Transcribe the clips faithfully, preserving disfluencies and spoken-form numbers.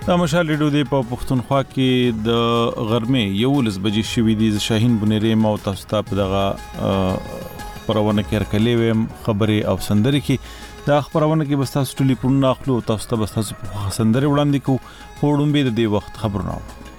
د مشال ریډیو دی په پښتونخوا کې د غرمې یولس بجې شوې دي. شاهین بنيري مو تاسو ته په دغه خبرونه کې ورکلې ویم خبري او سندري کې دا خبرونه کې بس تاسو ټلیفون اخلو تاسو ته بس تاسو سندري وړاندې کو وړوم به د دې وخت خبرونه.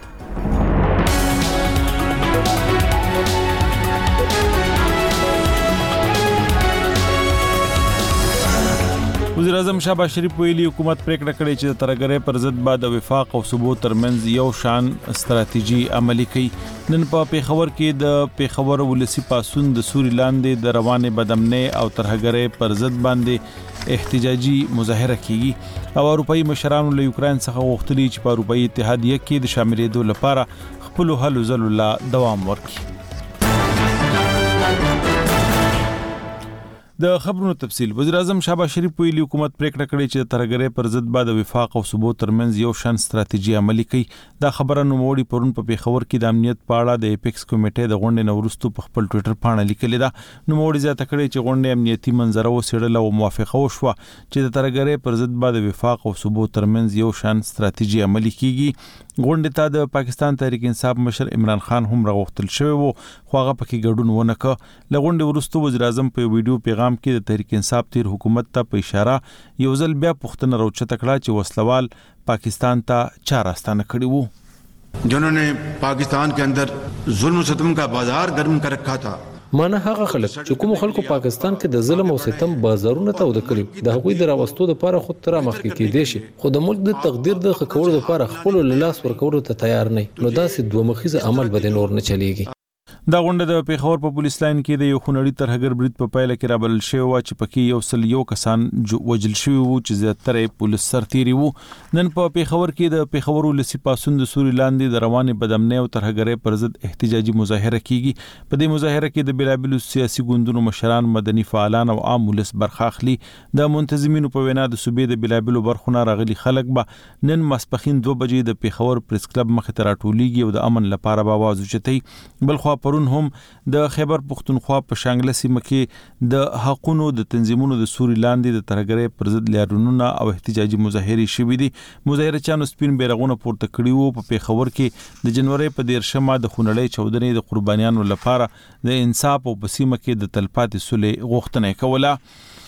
وزیر اعظم شهباز شریف ویلي حکومت پریکړه کړې چې د ترګرې پر ضد بعد وفاق او ثبوت ترمنځ یو شان ستراتیژي عملي کړي. نن په پیښور کې د پیښور ولسی پاسون د سوري لاندې د روانې بدامنۍ او ترګرې پر ضد باندې احتجاجي مظاهره کیږي او اروپאי مشرانو له یوکرين څخه غوښتلي چې په اروپאי اتحادیه کې د شاملېدو لپاره خپل هلو ځلو لا دوام ورکړي. د خبرونو تفصیل. وزیر اعظم شهباز شریف ویلي حکومت پریکړه کړې چې د ترګرې پر ضد بعد وفاق او ثبوت ترمنځ یو شان ستراتیژي عملي کړي. دا خبره نوموړي پرون په پیښور کې د امنیت په اړه د ایپکس کمیټې د غونډې نورستو په خپل ټوئیټر باندې لیکلي ده. نوموړي زیاته کړې چې غونډې امنیتي منظره وسیړل او موافقه وشوه چې د ترګرې پر ضد بعد وفاق او ثبوت ترمنځ یو شان ستراتیژي عملي کیږي. غونډې ته د پاکستان تحریک انصاف مشر عمران خان هم راغوښتل شوی وو خو هغه پکې ګډون ونه کړ. لغونډې وروسته وزیر اعظم په ویډیو پیغام کې د تحریک انصاف تیر حکومت ته په اشاره یو ځل بیا پوښتنه راوچته کړه چې وسلوال پاکستان ته چا راستانه کړی وو. جنہوں نے پاکستان کے اندر ظلم و ستم کا بازار گرم کر رکھا تھا. مانه هغه خلک چې کوم خلکو پاکستان کې د ظلم او ستم بازارونه ته ود کړی د هغوی د راوستو لپاره خود تر مخکې کې دي شي خو د ملک د تقدیر د خکوړو لپاره خپل لاس ورکوړو ته تیار نه نو داسې دوه مخیزه عمل به نور نه چلیږي. دا غونډه د پیښور په پولیس لاین کې د یو خونړي ترهګر برید په پایله کې رابلل شوی و چې پکې یو سل یو کسان وجل شوی وو چې زیاتره پولیس سرتيري وو. نن په پیښور کې د پیښور ولسی پاسون د سوري لاندې د روانې بدامنۍ او ترهګرۍ پر ضد احتجاجي مظاهره کیږي. په دې مظاهره کې د بلابل سیاسي ګوندونو مشران مدني فعالان او عام ولس برخه اخلي. د منتظمینو په وینا د صوبې د بلابل برخونه راغلي خلک به نن ماسپخین دوه بجې د پیښور پریس کلب مخې ته راټولېږي او د امن لپاره به आवाज اوچتي. بلخوا هم د خیبر پښتونخوا په شانګله سیمه کې د حقونو د تنظیمونو د سوري لاندې د ترګرې پر ضد لیارونونه او احتجاجي مظاهره شوې دي. مظاهره چانو سپین بیرغونه پورته کړي وو. په پیښور کې د جنوري په دیرشمه د خونړۍ چودنې د قربانیانو لپاره د انصاف او بسیمه کې د تلپاتې صلح غوښتنه کوله.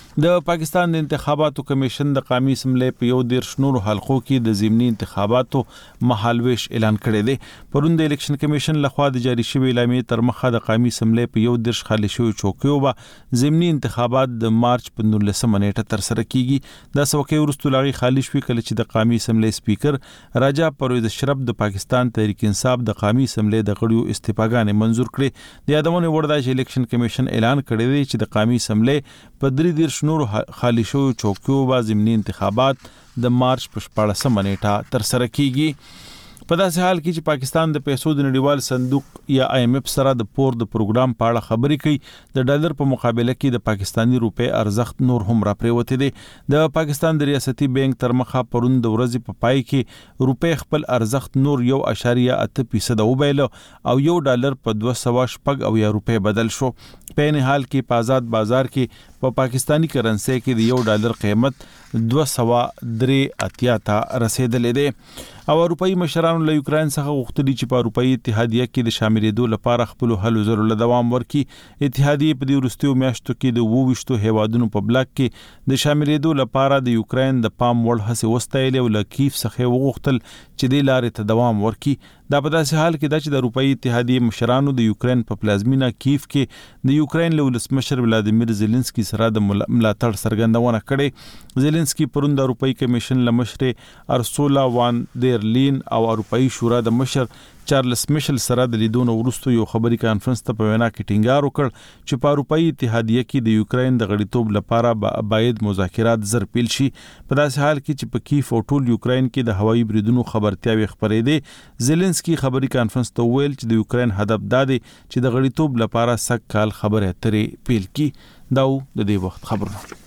د پاکستان د انتخاباتو کمیشن د قومي اسمبلی په یو دیر شنور حلقو کې د ضمني انتخاباتو مهالويش اعلان کړی دی. پرون د الیکشن کمیشن لخوا د جاری شوی اعلامیې تر مخه د قومي اسمبلی په یو دیر خالي شوی چوکیو به ضمني انتخابات د مارچ په نولسمه نیټه تر سره کیږي. د سوکې ورستو لاغي خالي شوی کله چې د قومي اسمبلی سپیکر راجا پرویز اشرف د پاکستان تحریک انصاف د قومي اسمبلی د غړیو استعفاګانې منزور کړې. د یادونه وړ د الیکشن کمیشن اعلان کړی دی چې د قومي اسمبلی په درې دیر نور خالی شو چوکیو با ضمني انتخابات د مارچ په شپاړسمه نیټه تر سره کیږي. په داسې حال کې چې پاکستان د پیسو د نړیوال صندوق یا آی ایم ایف سره د پور د پروګرام په اړه خبرې کوي. د ډالر په مقابله کې د پاکستانی روپے ارزښت نور هم راپریوتی دی. د پاکستان د ریاستي بانک تر مخه پرون د ورځې په پای کې روپے خپل ارزښت نور یو اشاریه اته فیصد وبایل او یو ډالر په دوه سوه شپږ او یا روپے بدل شو. په نه حال کې په آزاد بازار کې په پا پاکستانی کرنسي کې د یو ډالر قیمت دوه سوه درې اتیا ته رسیدلې ده. او اروپאי مشرانو له یوکرين څخه غوښتلي چې په اروپאי اتحادیه کې د شاملېدو لپاره خپل هلو ځلو له دوام ورکړي. اتحادیه په دې وروستیو میاشتو کې د وویشتو هیوادونو په بلاک کې د شاملېدو لپاره د یوکرين د پام وړ هڅې وستایلې او له کیف څخه وغوښتل چې د لارې ته دوام ورکړي. دا په داسې حال کې دا چې د اروپאי اتحادیه مشرانو د یوکرين په پلازمینا کیف کې د یوکرين له ولسمشر ولادیمیر زيلنسکي سره د ملاتړ څرګندونه کړې. زيلنسکي پرون د اروپאי کمیشن لمشر ارسولا وان دیر لین او اروپאי شورا د مشر چارلز میشل سره د لیدونو ورستو یو خبري کانفرنس ته په وینا کې ټینګار وکړ چې په اروپאי اتحادیه کې د یوکرين د غړیتوب لپاره باید مذاکرات زر پیل شي. په داسې حال کې چې په کیف او ټول یوکرين کې د هوایي بریدونو خبرتیاوي خبرې دي. زيلنسکي خبري کانفرنس ته ویل چې د یوکرين هدف دا دی چې د غړیتوب لپاره سک کال خبره اترې پیل کی. دا د دې وخت خبرونه.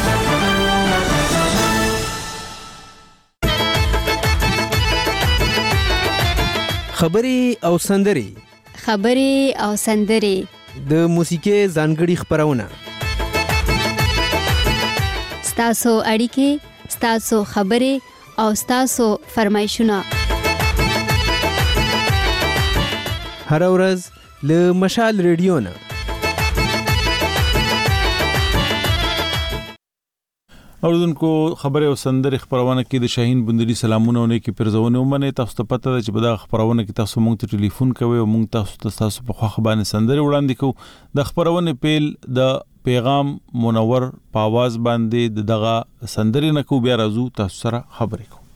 خبري او سندري خبري او سندري د موسیقي ځانګړي خبرونه ستاسو اړیکې ستاسو خبرې او تاسو فرمایشونه هر ورځ له مشال ریډیو نه اوردونکو خبره او سندري خبرونه کې د شاهین بندري سلامونه ونه کې پرځونه ومنه تاسو ته پته ده چې په دا خبرونه کې تاسو مونږ ته ټلیفون کوئ او مونږ تاسو ته تاسو په خوا خبرونه سندري وړاندې کوو د خبرونه پیل د پیغام منور په आवाज باندې دغه سندري نه کو بیا راځو تاسو سره خبرې کوو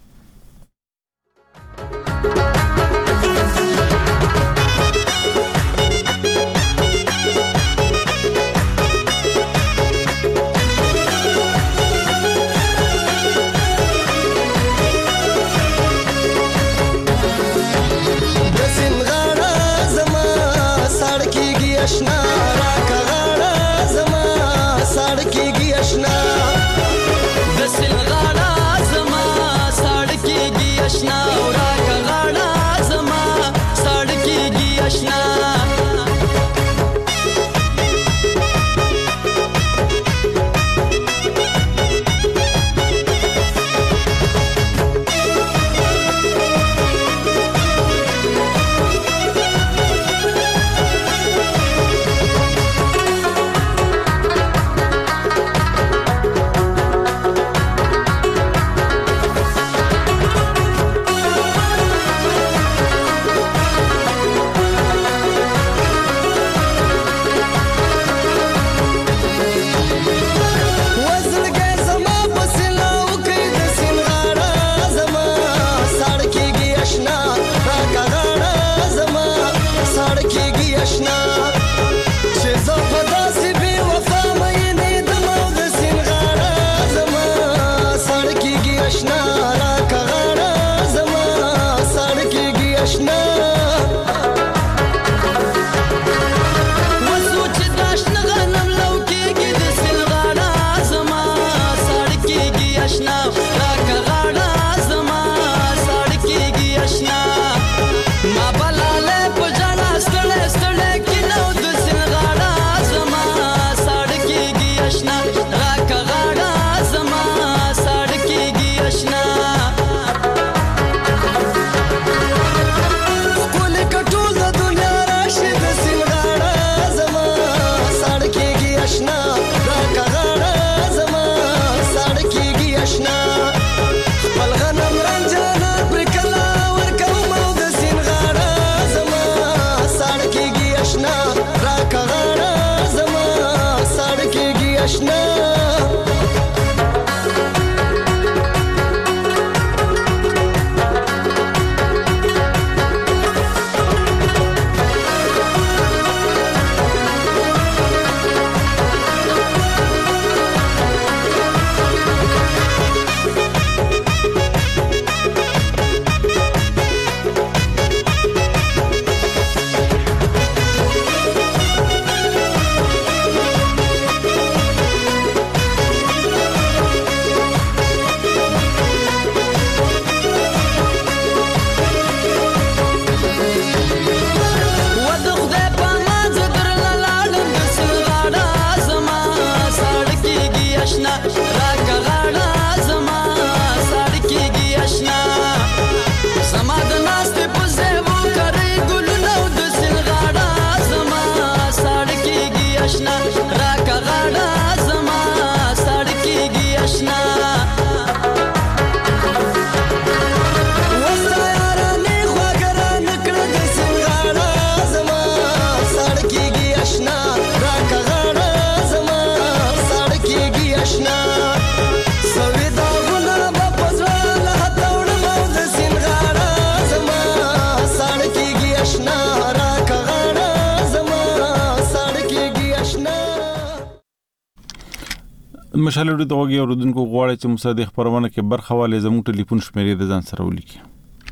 مشالې د وګي اوردونکو غواړي چې مصادق خبرونه کې برخه والے زموږ ټلیفون شمیرې د ځان سره ولیکي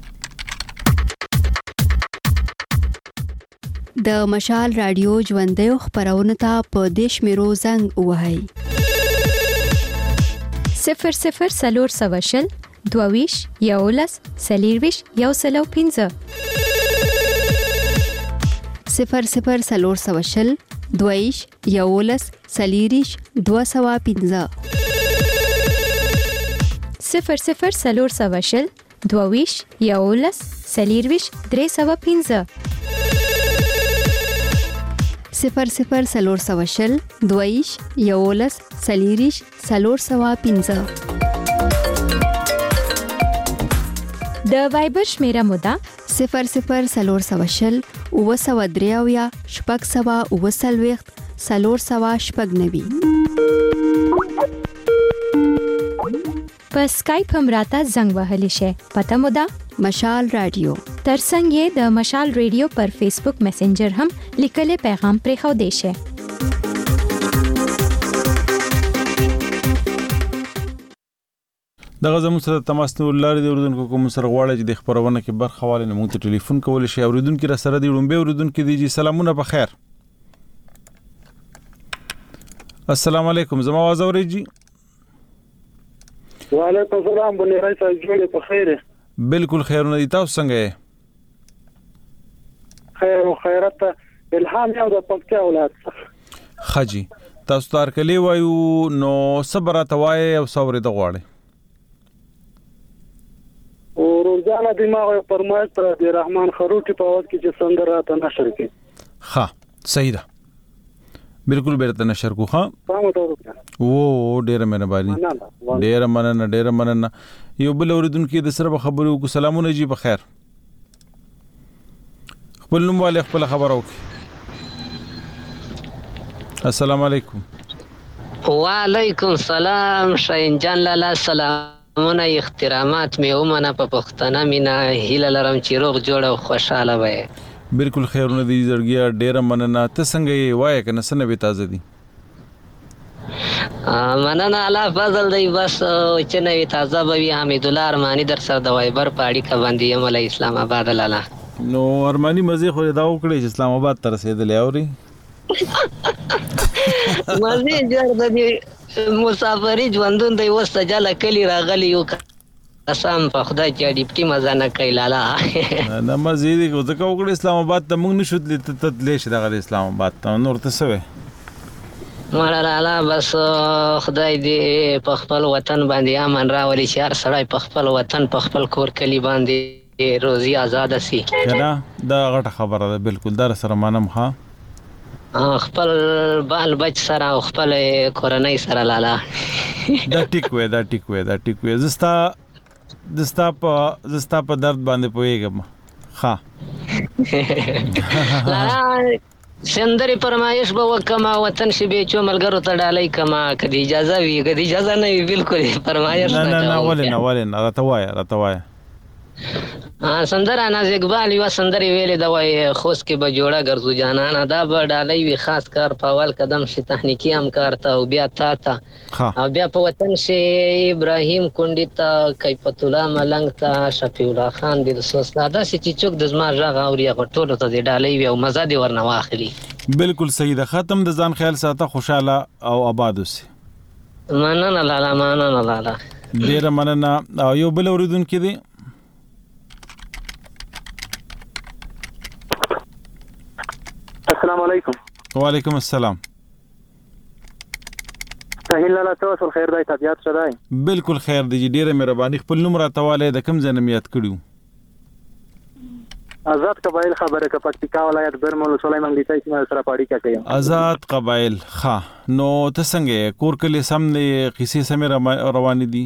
د مشال رادیو ژوندۍ خبرونه ته په دیش میرو زنګ وهاي صفر صفر سلور سوشل دوویش یولس سلیرویش یو سلو پینځه صفر صفر سلور سوشل دویش یولس سلیریش دو سوا پینځه صفر صفر څلور سوه شل دوه ویشت یولس څلېرویشت درې سوه پنځه صفر صفر څلور سوه شل دوه ویشت یولس څلېرویشت څلور سوه پنځه. د وایبر شمیره مو ده صفر صفر څلور سوه شل اووه سوه درې اویا شپږ سوه اووه څلوېښت څلور سوه شپږ نوي. په سکایپ هم راته زنګ وهلی شئ. پته مو ده مشال رادیو. ترڅنګ یې د مشال ریډیو پر فیسبوک میسنجر هم لیکلی پیغام پرېښودی شئ. دغه زموږ سره تماس نیول لري د اردوونکو کوم سره غواړي چې د خبرونه کې برخه والي نه موږ ته ټلیفون کولی شي. اوریدونکو را سره دی لومبه اوریدونکو دی جی سلامونه په خیر. السلام علیکم زما आवाज اوري جی. وعلیکم السلام بني رئیس جوړ په خیر. بالکل خیرونه دي تاسو څنګه یې؟ خیر او خیرت الهام یو د پکتیا ولایت څخه. خجی تاسو تار کلی وایو نو صبر توای او صبر د غواړي. او روزانه دماغ فرمایش پر د رحمان خروټي په وخت کې چې سندره ته نشر کی. ها صحیح ده. بالکل بیرته نشر کو. ها او ډیره مهرباني ډیره مننه ډیره مننه. یو بل اوریدونکو د سره خبرو کو سلامونه جی په خیر. خپل نوم والے خپل خبر وکي. السلام علیکم. وعلیکم السلام شاین جان لالا سلامونه احترامات می ومنه په پښتنه مینا هیله لرم چې روغ جوړ او خوشاله وای. بالکل خیرونه دي زړګیا ډیره مننه. ته څنګه یې وای کنه سنه به تازه دي؟ مننه الله فضل دی بس چې نوې تازه به وي. حمید الله ارمانی در سره د وایبر په اړیکه باندې یم له اسلام آباد لاله. نو ارمانی مزه خو دا وکړي چې اسلام آباد ته رسیدلې اوري مزه جوړ د مسافری ژوندون دی وسته جاله کلی راغلی یو قسم په خدای چې ډیپټي مزه نه کوي لاله. نه مزه دې کو ځکه وکړي اسلام آباد ته موږ نشو تللی شي دغه اسلام آباد ته نور ته سوې مړه لاله بس خدای دې په خپل وطن باندې امن راولي چې هر سړی په خپل وطن په خپل کور کلی باندې روزي آزاد شي. کنه دا غټه خبره ده. بالکل در سره مانم. ها خپل بال بچ سره او خپل کورنۍ سره لاله. دا ټیک وې دا ټیک وې دا ټیک وې زستا زستا په زستا په درد باندې پويګم. ها لاله سندري فرمایش به وکما وطن شي به چو ملګرو ته ډالۍ کما کدي اجازه وي کدي اجازه نه وي بالکل فرمایش نه نه نه ولې نه ولې نه راته وای راته وای. سندره ناز اقبال یو سندري ویلې دا وای خوش کې به جوړه ګرځو جانانا دا به ډالۍ وي خاص کار په اول قدم شي تخنیکی هم کارته او بیا تا ته او بیا په وطن شي ابراهیم کونډی ته کیفت الله ملنګ ته شفیع الله خان دې سوسلا دا چې چوک د زما ژغه او یا ټولو ته ډالۍ وي او مزه دې ورنه واخلي. بالکل صحیح ده. ختم د ځان خیال ساته خوشاله او آباد اوسې. مننه لاله مننه لاله ډیره مننه. یو بل اوریدونکو دی. السلام علیکم. وعلیکم السلام. تهیل لاله تاسو خیر دای طبيعت شدای؟ بالکل خیر دی. ډیره مهرباني. خپل نوم راته والے د کوم ځای نه یاد کړیو؟ آزاد قبایل خبره ک پکتیکا ولایت برمل سلیمان لیتای چې سره پاړی کا کوي. آزاد قبایل. ها نو ته څنګه کور کلی سم نه قصې سم روان دي؟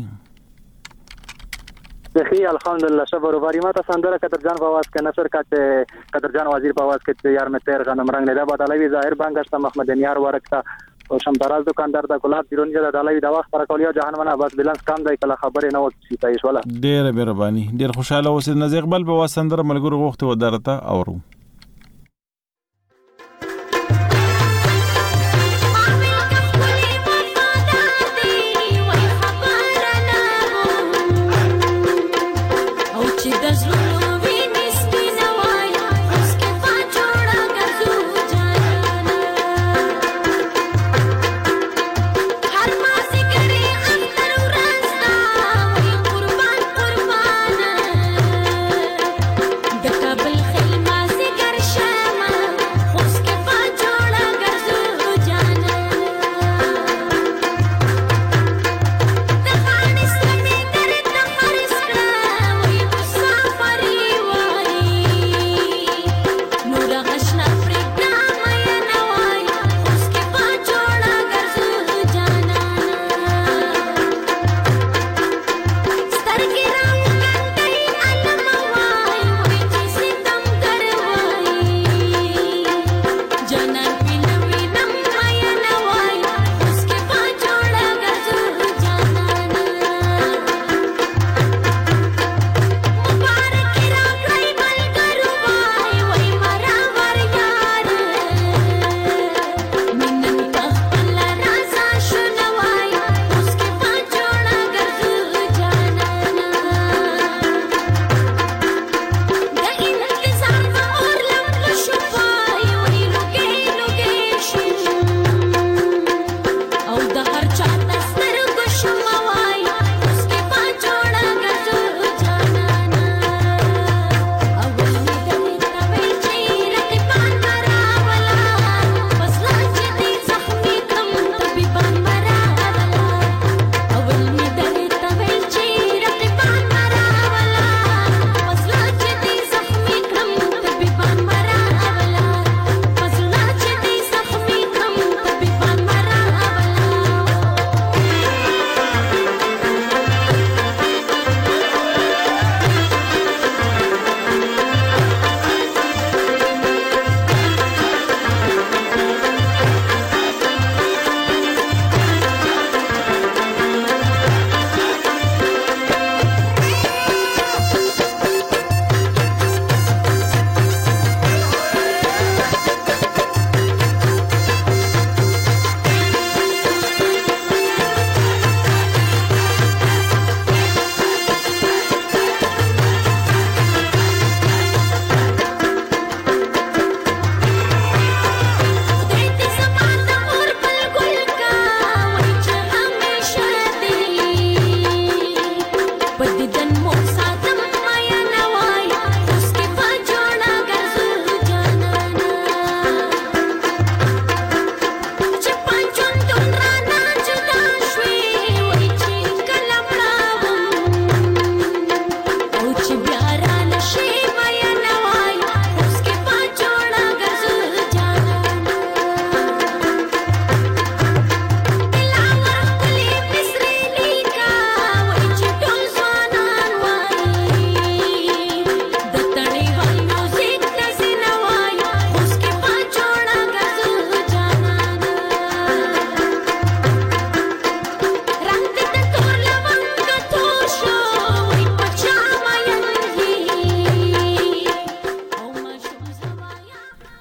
بخي الحمدلله شبر وباری ما ته سندره قدرجان په आवाज کې نصر کاته قدرجان وزیر په आवाज کې یار مې تیر غنم رنگ نه دا بدلوي ظاهر بانګشت محمد نیار ورکتا او شمداراز دکاندار د ګلاب دیرونی دا دلوي دا وخت پر کولیو جهان منا بس بیلانس کم دی کله خبره نه وڅ شي تاسو ولا ډیر مهرباني ډیر خوشاله اوسئ. نزیق بل په واسندره ملګرو وخت ودارته اورو. بالخيل ماسك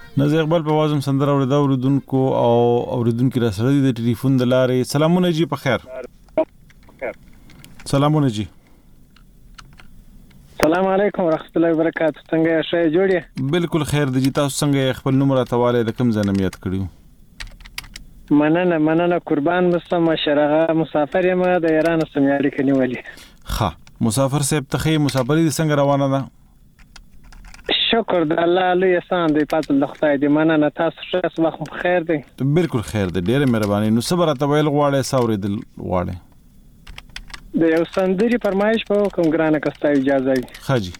نازي اقبال په وازم سندره اوریدا اوریدونکو او اوریدونکو را سره د ټلیفون د لارې. سلامونه جی په خیر. سلامونه جی. السلام علیکم ورحمت الله وبرکاتہ. څنګه یې ښه جوړی؟ بالکل خیر دی. تاسو څنګه خپل نوم راتواله د کوم ځای یاد کړیو؟ مننه مننه قربان مستم شرغه مسافر یم د ایران سميالي کني ولي. ها مسافر صاحب ته مسافرې د څنګه روانه ده؟ شکر د الله لوی احسان دی پاتل د خدای دی. مننه تاسو ښه صباح بخیر دی. بالکل خیر دی. ډیره مهرباني. نو صبر ته ویل غواړې ساوري دل غواړې د یو سندري فرمایش په کوم ګرانه کستا اجازه ای خاجي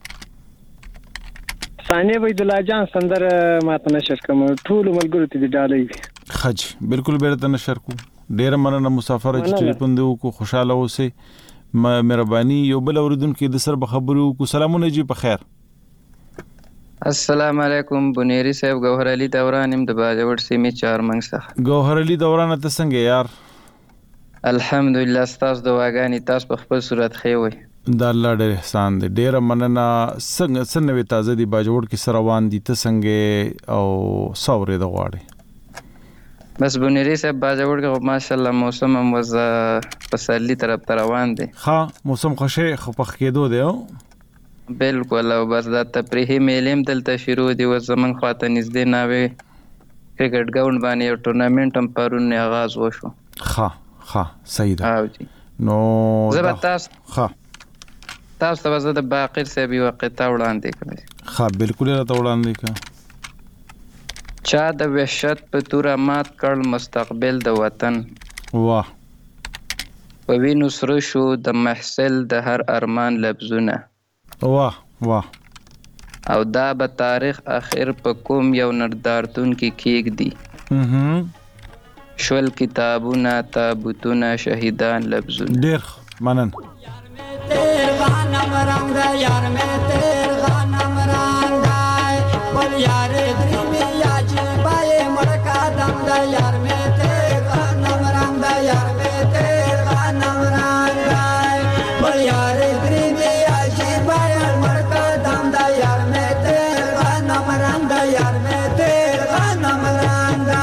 ثانیه عبد الله جان سندر ماته نشر کوم ټول ملګرو ته دی ډالې خاجي بالکل بیرته نشر کو. ډیره مننه مسافر چې ټلیفون دی کو خوشاله اوسه. مهرباني. یو بل اوریدونکو د سر خبرو کو. سلامونه جی په خیر. السلام علیکم بنيري صاحب گوهر علي دوران يم د باجوړ سیمې چارمنګ څخه. گوهر علي دوران ته څنګه یار؟ الحمدلله تاسو دواګانی تاسو په خپل صورت خې وي. د الله ډېر احسان دی. ډېر مننه. څنګه څنګه تازه دی باجوړ کې سره روان دي ته څنګه او ساورې د غواړي؟ بس بنيري صاحب باجوړ کې ماشاءالله موسم هم وز پسرلی طرف ته روان دي. ها موسم خوشې خپخ کېدو دی. بالکل. او بس دا تفریحي میلم دلته شروع دي و زمون خواته نږدې ناوي کرکټ ګراوند باندې یو ټورنمنت هم پرون آغاز وشو. ها ها صحیح ده. او جی نو زبردست. ها تاسو ته زه د باقر صاحب یو قطعه وړاندې کړم. ها بالکل راته وړاندې کړه. چا د وحشت په تور مات کړ مستقبل د وطن. واه. په وینو سره شو د محصل د هر ارمان لبزونه. واه واه. او دا به تاریخ اخر په کوم یو نردارتون کې کېږ دی. اها شول کتابونه تابوتونه شهیدان لبزونه. ډیر منن. تیر غنم رنگ دا یار میں تیر غنم رنگ دا بل یار دریمی یاجی بای مڑکا دم دا یار میں تیر غنم رنگ دا یار میں تیر غنم رنگ دا بل یار دریمی یاجی بای مڑکا دم دا یار میں تیر غنم رنگ دا یار میں تیر غنم رنگ دا.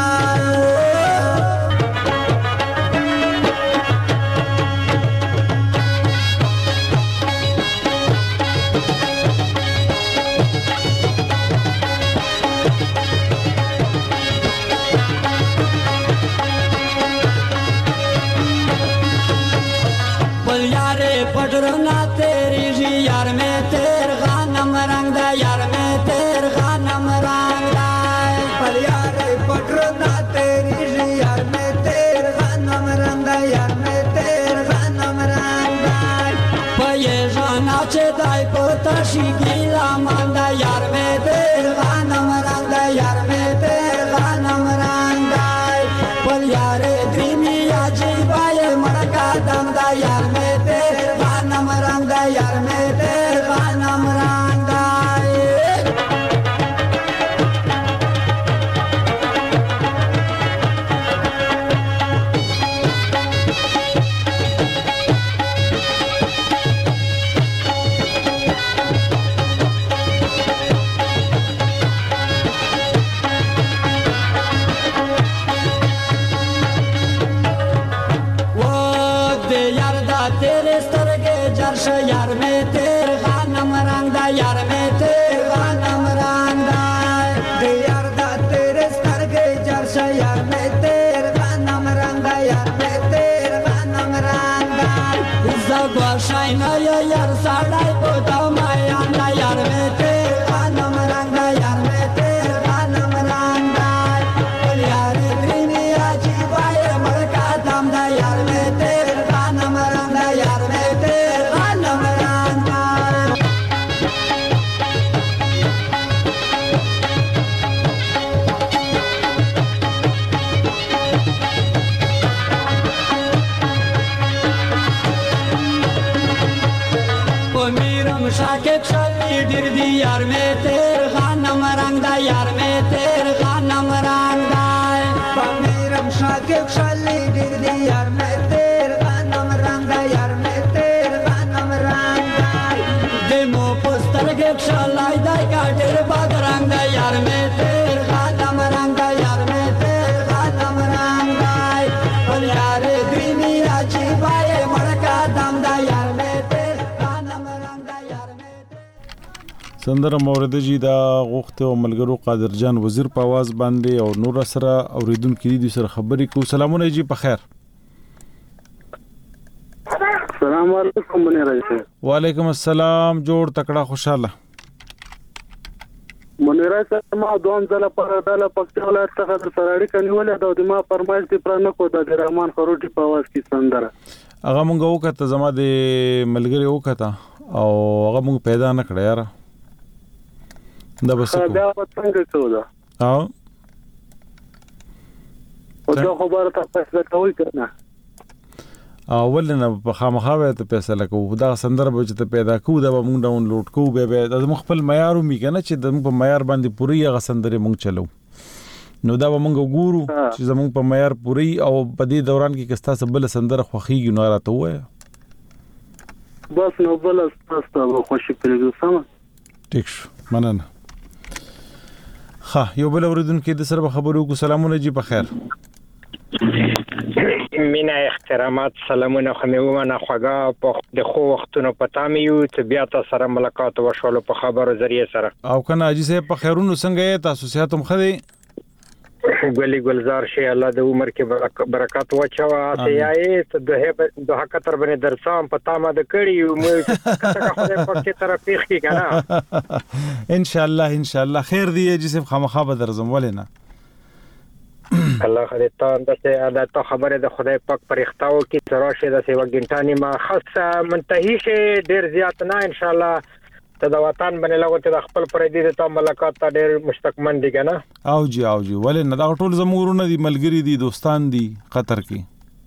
پٹرنا تیری جی یار میں تیر غنم رنگ دا یار میں تیر غنم رنگ دا پر یار پٹرنا تیری جی یار میں تیر غنم رنگ دا یار میں تیر غنم رنگ دا پے جانا چے دای پوتا شی گیلا ماندا یار میں تیر غنم رنگ دا یار میں تیر غنم رنگ دا پر یار دریمی یا جی بای مڑکا دم دا یار میں تیر غنم رنگ دا یار میں تیر غنم رنگ دا. یار میں تیر غنم رنگ دا یار میں تیر غنم رنگ دا یار دا تیرے سترگے جرش یار میں تیر غنم رنگ دا یار میں تیر غنم رنگ دا زگوا شاینا یار ساڑائی پوتا مایان دا یار میں تیر غنم رنگ دا یار میں تیر غنم رنگ دا یار درینی آجی بائی ملکا دم دا یار میں تیر غنم رنگ دا یار میں تیر شاکب شلی ډیر دی یار میں تیر غنم رنگ دا یار میں تیر غنم رنگ دا پمیرم شاکب شلی ډیر دی یار میں تیر غنم رنگ دا یار میں تیر غنم رنگ دا دمو پستر کے شلای دا کا ډیر باد رنگ دا یار میں تیر سندره مورد جی دا غوخته او ملګرو قادر جان وزیر په आवाज باندې او نور سره اوریدونکو دي سره خبرې کو. سلامونه جی په خیر. السلام علیکم منیر صاحب. وعلیکم السلام. جوړ تکړه خوشاله. منیر صاحب ما دوم ځله پر داله پښتو ولایت څخه د سراړي کنيولې دا د ما فرمایش دی پر نه کو د رحمان خروټي په आवाज کې سندره هغه مونږ وکړه زما د ملګری وکړه او هغه مونږ پیدا نه کړ یار. دا بس کو دا څنګه څه او او دا خبره تاسو ته کوي کنه اول نه په خامخاوه ته فیصله کوو دا سندره به چې پیدا کوو دا مونږ ډاونلوډ کوو به به د خپل معیار می کنه چې د په معیار باندې پوری هغه سندره مونږ چلو نو دا به مونږ ګورو چې زمونږ په معیار پوری او په دې دوران کې کستا سبل سندره خوخیږي نو راته وای بس نو بل تاسو خوشی پرېږو سم. ټیک شو مننه. ها یو بل اوریدونکو د سره خبرو کو. سلامونه جی په خیر. مینا احترامات سلامونه خو مې ومنه خوږه په د خو وختونو پتا مې یو چې بیا تاسو سره ملاقات وشول په خبرو ذریعہ سره او کنه اجي سه په خیرونو څنګه یې تاسو سیاتم خدي ګلي ګلزار شي الله د عمر کې برکات واچوا ته یې ته د د حقتر باندې درسام پتا ما د کړي مې څنګه خدای په کې طرف پیخ کی کنه ان شاء الله ان شاء الله خیر دی چې سه خامخا به درځم ولینه الله خدای ته اندته ادا ته خبره د خدای پاک پرختاو کی تراشه د سیوا ګنټانی ما خاصه منتهی شه ډیر زیات نه ان شاء الله ته د وطن باندې لغوته د خپل پردي ته ملاقات ته ډیر مستقمن دي کنه او جی او جی ولې نه دا ټول زمورونه دي ملګری دي دوستان دي قطر کې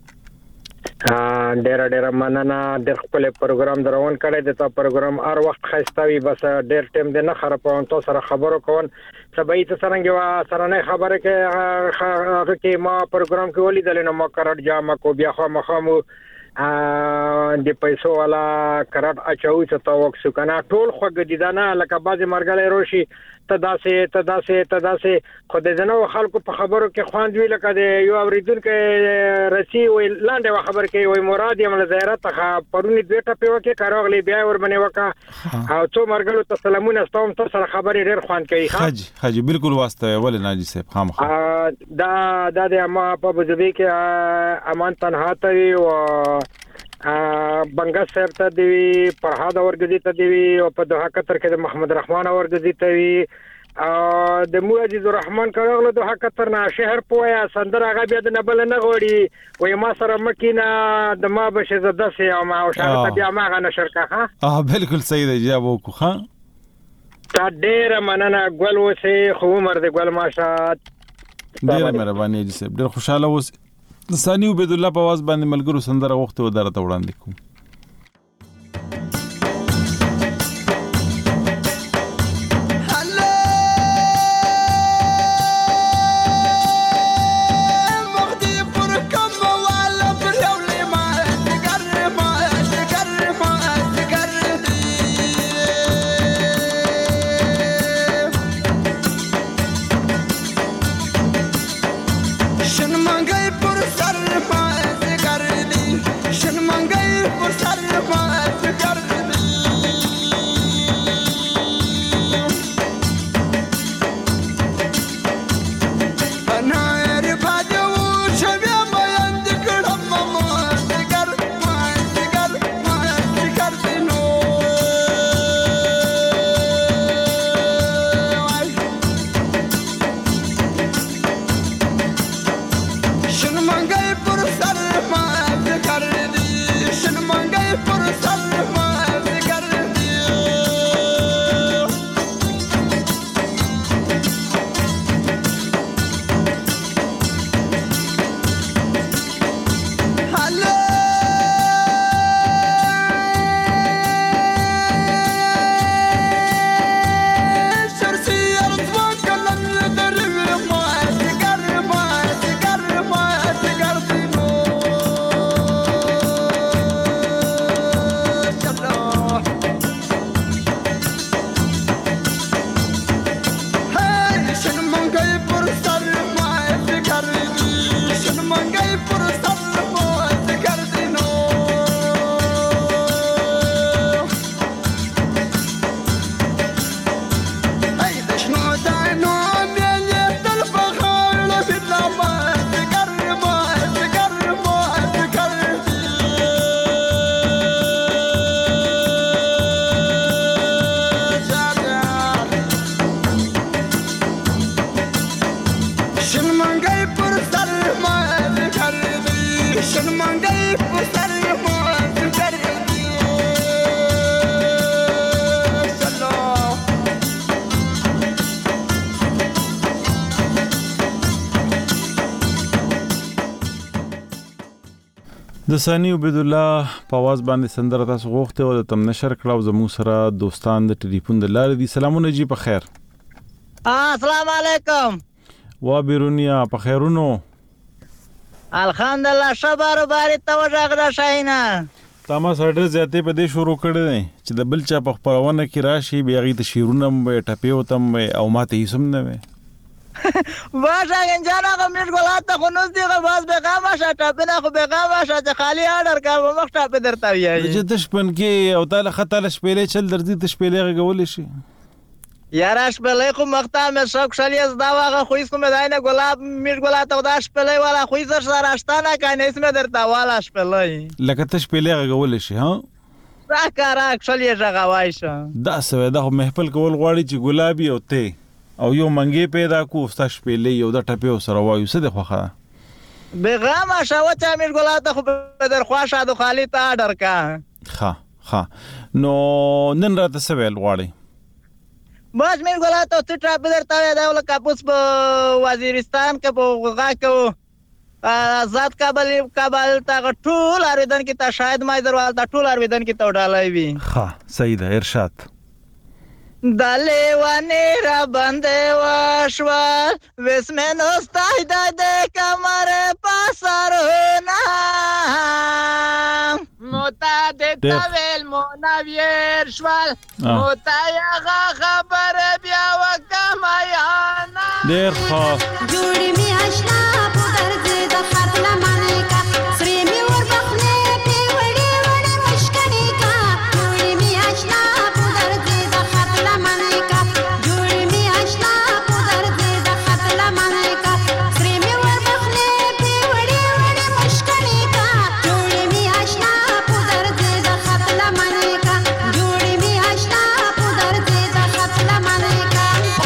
ډیر ډیر مننه د خپل پروګرام دروان کړی د تا پروګرام هر وخت خاصتاوي بس ډیر ټیم د نه خرابون تاسو سره خبرو کوم سبای ته څنګه وا سره نه خبره کې هغه کې ما پروګرام کې ولیدل نو ما قرار جامه کو بیا خو مخامو د پیسو والا قرار اچو چې تا وکسو کنه ټول خو ګدیدانه لکه بازي مرګلې روشي تداسه تداسه تداسه خو د جنو خلکو په خبرو کې خواند وی لکه د یو اوریدونکو رسی وی لاندې خبر کې وی مراد یې مل زیارت ته پرونی دوه ټپه وکي کاروغلی بیا ور باندې وکا او څو مرګلو ته سلامونه ستوم تاسو سره خبرې ډېر خوان کوي حاجی حاجی بالکل واسطه ولې ناجی صاحب خامخ دا دا د ما په بجبي کې امان تنها ته او بنگا صاحب ته دی فرهاد اورګزی ته دی او په دوحه قطر کې د محمد رحمان اورګزی ته وی د موجز الرحمن کړهله دوحه قطر نه شهر پویا سندر هغه بیا د نبل نه غوړي وای ما سره مکینه د ما بشه زده سي او ما او شرط بیا ما غنه شرکه ها اه بالکل صحیح دی جواب وکړه ها تا ډیر مننه ګل وسه خو عمر د ګل ماشه ډیر مهرباني جی صاحب ډیر خوشاله اوس ثاني عبد الله په आवाज باندې ملګرو سندره وخت و درته وړاندې کوم. شن منګي پر د ثاني عبد الله په आवाज باندې سندره تاسو غوښته او د تم نشر کړو زموږ سره دوستان د ټلیفون د لارې دي. سلامونه جی په خیر. السلام علیکم. وا بیرونیا په خیرونو. الحمدلله شبر باری توجه غدا شاینه. تاسو سره زیاتې په دې شروع کړی دی چې د بل چا په خبرونه کې راشي بیا غي ته شیرونه ټپي او تم او ماته یې سم نه وي. باشه انجانا کوم نش ګلات خو نو دی غواز به غوا شاته په نه خو به غوا شاته خالی اډر کا مخ ټاپ درته وی چې د شپن کې او تعالی خطاله شپېلې چل درځي ته شپېلې غول شي یاره شپېلې خو مخته مې شوق شالي از دا واغه خو اسکو مې داینه ګلاب میټ ګلات او دا شپېلې والا خو زر سره اشتانه کاینه اسمه درته والا شپېلې لکه ته شپېلې غول شي ها را کارا شالي ژغوای شه دا سوي دا محفل کول غواړي چې ګلابي او ته او یو منګي پیدا کو ستاش پیلې یو د ټپیو سره وایو څه د خوخه بیغام شاو چا میر ګلاته خو در خواشه د خالی ته اډر کا ها ها نو نن راته سوال غواړي بس میر ګلاته ته ټاپ درته دا ول کاپوس په وزیرستان کې په غا کو آزاد کابل کابل تا ټول اردن کې تا شاید ما دروال تا ټول اردن کې تا وډالای وی ها صحیح ده ارشاد دلی وانی را بنده وشوال وسمن استای داده کمر پاسرونا موتا دیتا ویل مونویر شوال موتا یغا خبر بیا وکمایانا دیر خواه جوڑی می اشنا پودر زید خط لمنی کا سری می ور بخنی پی وڑی وڑی مشکنی کا جوڑی می اشنا پودر زید خط لمنی کا جوڑی می اشنا پودر زید خط لمنی کا سری می ور بخنی پی وڑی وڑی مشکنی کا جوڑی می اشنا پودر زید خط لمنی کا جوڑی می اشنا پودر زید خط لمنی کا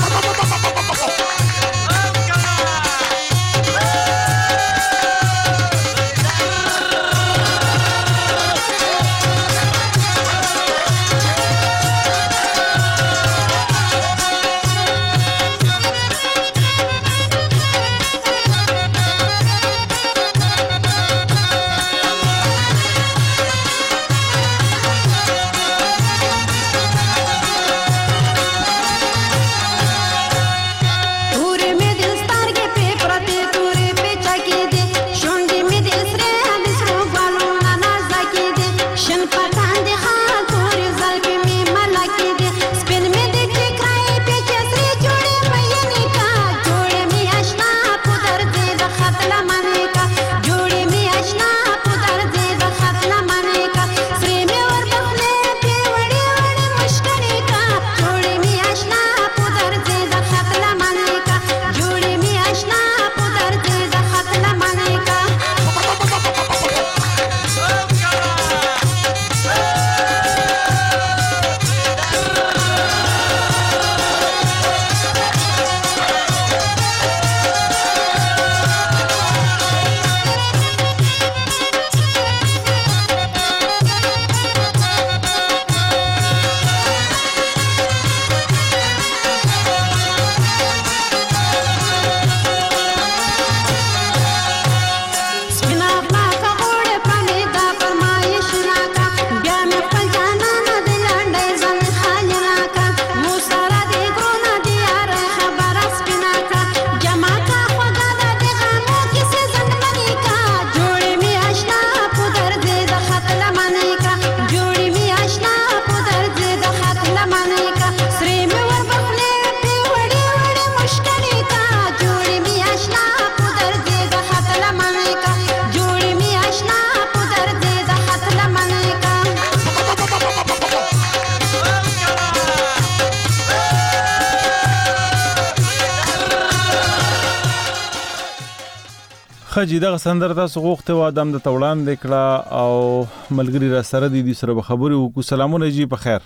خجی دغه سندره تاسو غوښته و ادم د توړان لیکړه او ملګری را سره دي د سره خبري وکړو. سلامونه جی په خیر.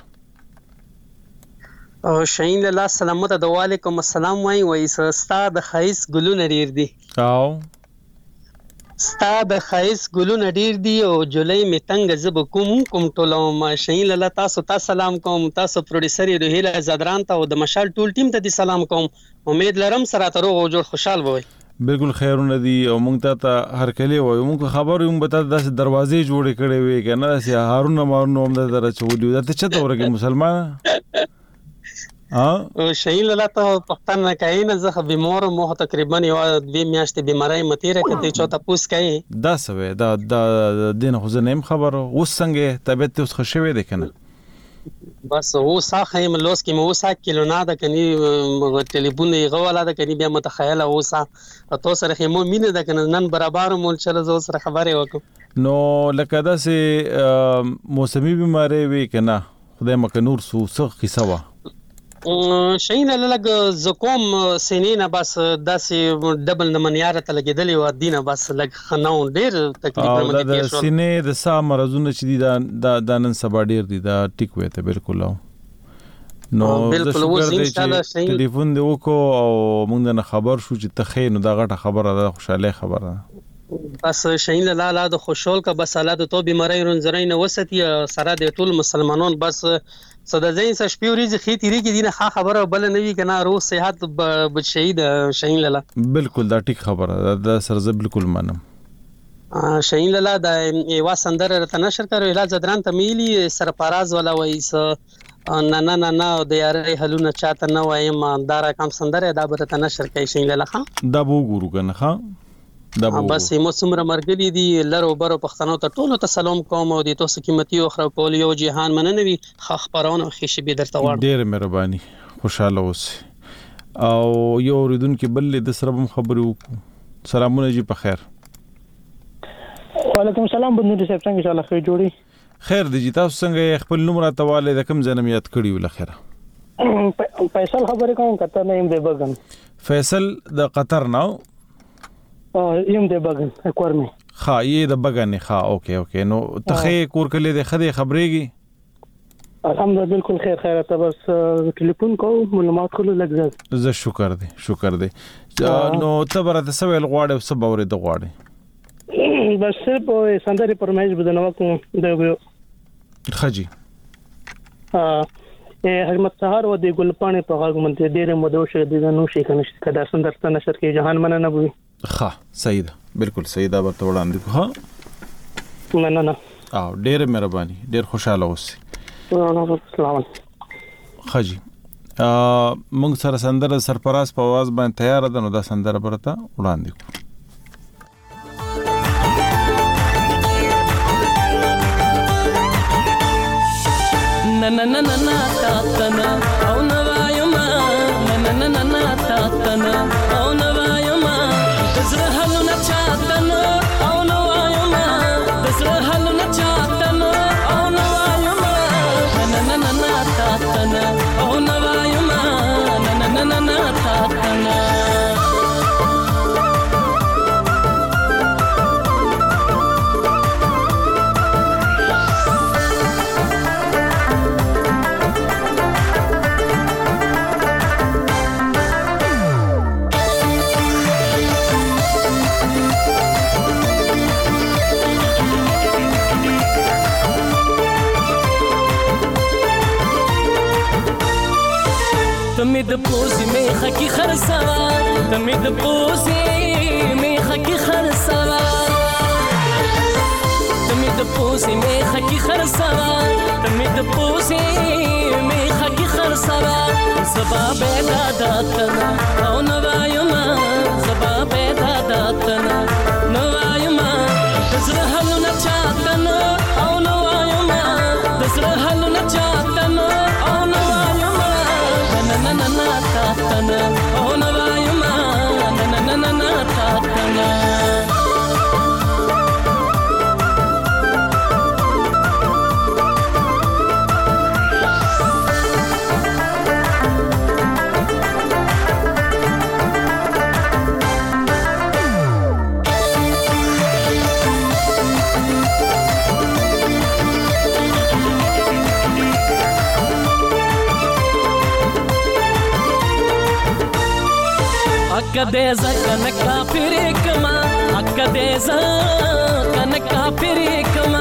او شاین الله سلامت د وعلیکم السلام وای وای سستا د خیس ګلونه ډیر دي او ستا د خایس ګلونه ډیر دي او جولای می تنگ زب کوم کوم ټولو ما شین لاله تاسو ته سلام کوم تاسو پروډوسر روهیله زدران ته او د مشال ټول ټیم ته دي سلام کوم امید لرم سره تر او جوړ خوشحال وي بالکل خیرونه دي او مونږ ته هر کله وایو مونږ خبر یم به تاسو د دروازې جوړې کړې وي کنه چې هارون مارون هم د درچولي دا ته چته ورګي مسلمان ها شین لاله ته پښتن نه کاین زه بیمار مو تقریبا یو دوی میاشتې بیماری متیره کته چوتا پوس کای دا سوي دا د دین خو زنیم خبر اوس څنګه طبيعت اوس خوشوي ده کنه بس هو ساخه یم لوس کې مو سا کیلو نه ده کني ټلیفون یې غواله ده کني بیا متخیله اوسه تو سره خمو مینه ده کنه نن برابر مول چل زو سره خبره وکم نو لکه دا سه موسمي بیماری وی کنه خدای مکه نور سو څه قصه وا شین لګ زکوم سینینه بس داسې ډبل نمنیاره ته لګیدلی و دینه بس لګ خناو ډیر تقریبا مې د سینې د سا مرزونه چې دي دا د نن سبا ډیر دي دا ټیک وې ته بالکل نو بالکل و ان شاء الله شین ټلیفون دی وکړو او موږ نه خبر شو چې ته نو دا غټه خبره ده خوشاله خبره بس شین لاله د خوشحال کا بس حالات تو بیماری رنځرین وستی سره د ټول مسلمانان بس صدا زین س شپوري ز خې تیری کې دینه ښه خبره بل نه وی کنه روز صحت ب شهید شین لاله بالکل دا ټیک خبره دا سرزه بالکل منم شین لاله د یو سندر رته نشر کړو علاج دران ته میلی سرپراز ولا وایس نه نه نه نه د یاري حلونه چاته نه وایم دارا کم سندر دا به ته نشر کوي شین لاله ښه دا بو ګورو کنه ښه بس مو څومره مرګلي دي لرو برو پښتنو ته ټول ته سلام کوم او د تاسو قیمتي او خو کول یو جهان مننوي خ خبرونه خې شي درته وړ ډېر مهرباني خوشاله اوسه او یو ردون کې بل د سره خبرو سلامونه جی په خیر وعلیکم السلام بندر صاحب څنګه انشاء الله خیر جوړي خیر دی تاسو څنګه خپل نمبر تواله د کم ځنم یاد کړی ول خیره فیصل خبرې کوم کته نه يم دی بغن فیصل د قطر نو یم د بغن اکورمه ها یې د بغن ها اوکے اوکے نو تخې کور کله د خدي خبرېږي الحمدلله بالکل خیر خیر ته بس ټلیفون کو معلومات کولو لګځه زه شکر دې شکر دې نو تبره د سویل غواړې او سباورې د غواړې بس په سندري پرمایش بدنه کوم د خجی ها حکمت سهار و د ګلپانې په غاګ منته ډېر مودو شه د نو شي کنه کدا سندر ته نشر کې جهان مننه بوي ها صحیح ده بالکل صحیح ده ورته وړاندې ها نه نه نه او ډېر مهرباني ډېر خوشاله اوسئ سلام خجی موږ سره سندره سرپراز په आवाज باندې تیار ده نو دا سندره برته وړاندې کو na na na na na ta ta na au na va yuma na na na na na ta ta na au na va yuma dazra halu na cha ta na au na va yuma dazra halu na cha ta na au na va yuma na na na na ta ta na au na va yuma na na na na ta ta na تمید پوزی میخه کی خرسوا تمید پوزی میخه کی خرسوا تمید پوزی میخه کی خرسوا تمید پوزی میخه کی خرسوا زبا بیدا داتنا او نوایما زبا بیدا داتنا نوایما دزر حلو نچاتنا او نوایما دزر حلو نچاتنا او نوایما na na na ta ta na oh na va yuma na na na na na ta ta na اکا دیزا کن کافری کما اکا دیزا کن کافری کما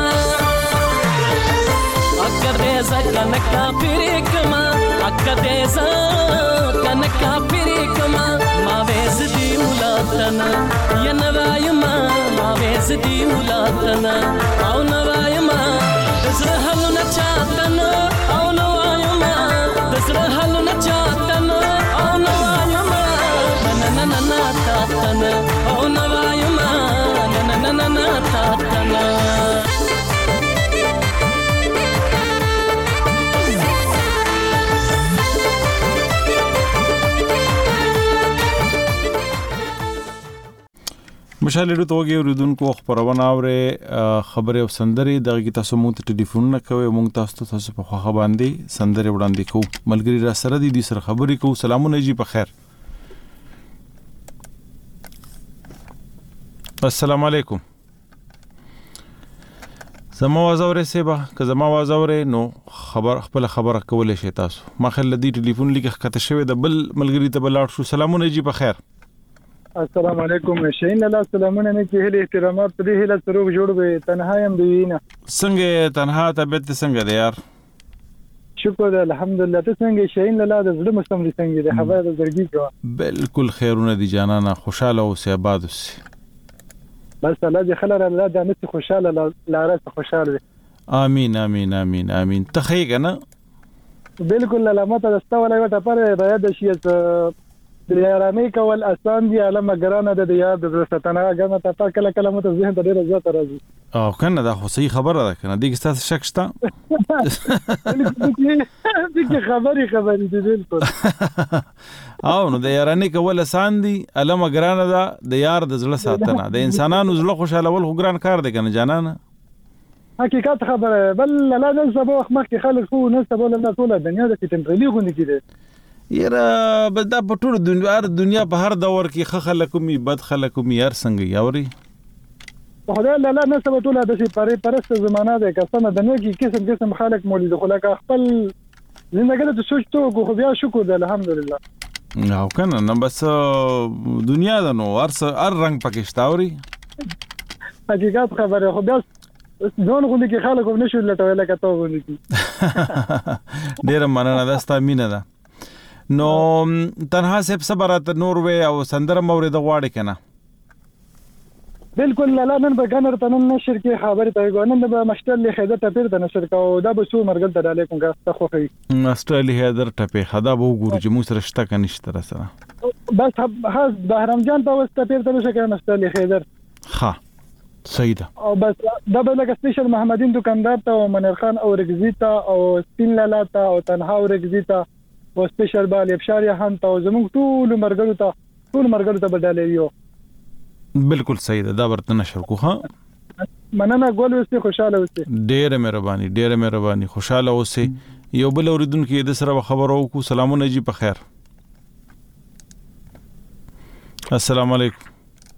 اکا دیزا کن کافری کما اکا دیزا کن کافری کما ما ویز دی ولاتنا یا نوایما ما ویز دی ولاتنا او نوایما دزر حلو نچاتنا او نوایما دزر حلو نچاتنا او نوایما na na na ta ta na oh na vayuma na na na na ta ta na مشالې توګه ورودونکو خبرونه اوره خبره او سندري دغه تاسو مونږ ته ټلیفون نه کوي مونږ تاسو تاسو په خو باندې سندري وړاندې کوو ملګری را سره دي د سره خبرې کوو سلامونه جی په خیر السلام علیکم زما وازوره سیبا که زما وازوره نو خبر خپل خبره کولې شي تاسو ما خل دی ټلیفون لیکه کته شوی د بل ملګری ته بلاړ شو سلامونه جی په خیر السلام علیکم شین الله سلامونه نه کې هله احترامات په دې هله سروغ جوړ به تنها يم دوینه څنګه تنها طبيعت څنګه دی یار شکر الحمدلله ته څنګه شین الله د زړه مستم دي څنګه د خبره د زړګي کو بالکل خیرونه دي جانانه خوشاله او سي آباد اوسي بس الله دې خلل الله د نت خوشاله لاره خوشاله امين امين امين امين تخیګه نه بالکل علامات دسته ولا وټه پر بیاد شي د یارانې کول آسان دي علامه ګرانه د یاد د ستنه غنه ته کله کله مت ذهن ته ډیره زیات راځي او کنه دا خو صحیح خبره ده کنه دغه ستاسو شک شته دغه خبري خبري دي بالکل او نو د یارانې کول آسان دي علامه ګرانه ده د یار د زړه ساتنه د انسانانو زړه خوشاله ول خو ګران کار دی کنه جانانه حقیقت خبره بل لا نه سبا وخت مخکې خلک خو نه سبا له ټوله دنیا د تمپرلی غونډه کیده یره بس دا په ټول دنیا دنیا په هر دور کې خ خلک می بد خلک می هر څنګه یوري خدای لا نه سبا ټوله د شي پرې پرست زمانہ ده کسانه دنیا کې قسم قسم خلک مولید خلک خپل زندګی ته سوچ تو خو بیا شکر ده الحمدلله او کنه نو بس دنیا ده نو هر هر رنگ پکې شتاوري حقیقت خبره خو بیا ځون غوندي کې خلک هم نشو لټوي لکه تو غوندي کې ډیر مننه ده ستا مینه ده نو تنها سب صبرات نور وې او سندره مورید غواړي کنه بالکل لا نن به ګنر تنن نشر کې خبره ته غوښنه به مشتل له خیدر ته پیر ته نشر کا او دا به سو مرګل ته علیکم کا تخوخي مشتل خیدر ته په خدا به وګورو چې موږ سره شته کنيشته سره بس هاز بهرام جان ته واست پیر ته نشر کا مشتل خیدر ها سیدا او بس دا به لکه سپیشل محمدین دکاندار ته او منیر خان او رگزیتا او سپین لالا ته او تنها او رگزیتا او سپیشل بال افشار هم ته زموږ ټول مرګلو ته ټول مرګلو ته بدلې یو بالکل صحیح ده دا ورته نشر کو ها مننه ګول اوسې خوشاله اوسې ډېر مهرباني ډېر مهرباني خوشاله اوسې یو بل اوریدونکو د سره خبرو کو سلامونه جی په خیر السلام علیکم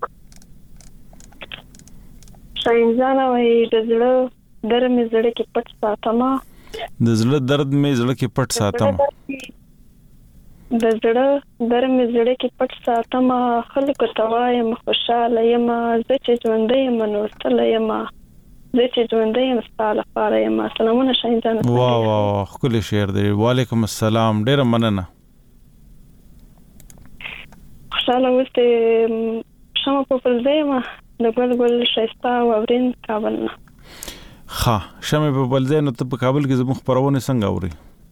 شاینځانه وای د زړه در مې زړه کې پټ ساتما د زړه درد مې زړه کې پټ ساتم د زړه در مې زړه کې پټ ساتم خلکو ته وایم خوشاله یم زه چې ژوندی یم نو ستله یم زه چې ژوندی یم ستا لپاره یم سلامونه شاینځانه واه واه ښکلی شعر دی وعلیکم السلام ډېره مننه خوشاله اوسې شمه په فلزه یم د ګل ګل شایسته واورین کابل نه ها شمه په بلځای نو ته په کابل کې زموږ خبرونه څنګه اوري